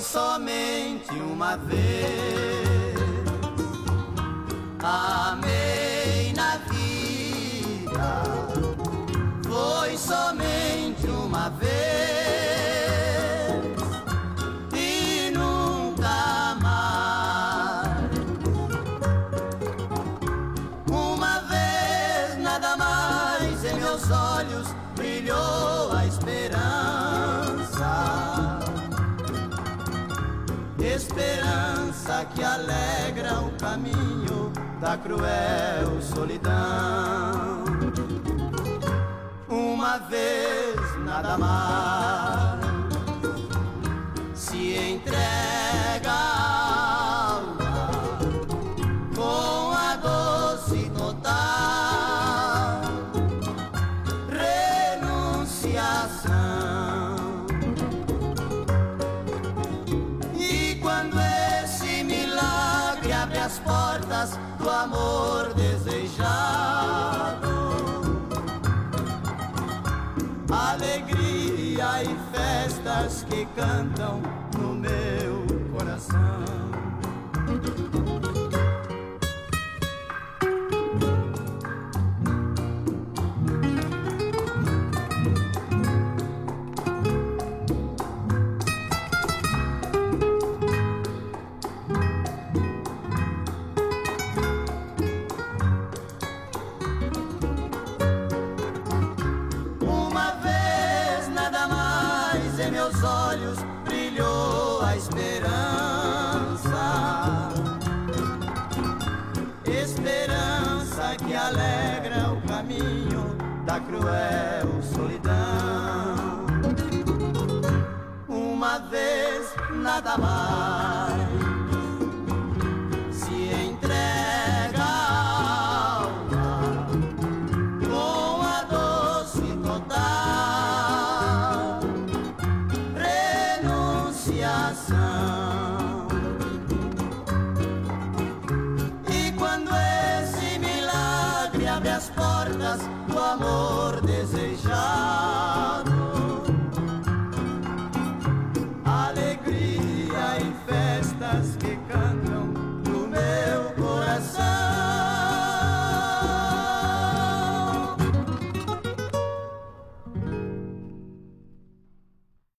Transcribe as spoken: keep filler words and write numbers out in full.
somente uma vez. Amei na vida, foi somente uma vez e nunca mais. Uma vez, nada mais, em meus olhos brilhou a esperança. Esperança que alegra o caminho da cruel solidão. Uma vez, nada mais, se entrega a alma com a doce total renunciação. E quando esse milagre abre as portas do amor desejado, alegria e festas que cantam no meu coração. Em meus olhos brilhou a esperança. Esperança que alegra o caminho da cruel solidão. Uma vez, nada mais, se entrega a alma com a doce total renunciação. E quando esse milagre abre as portas do amor desejado,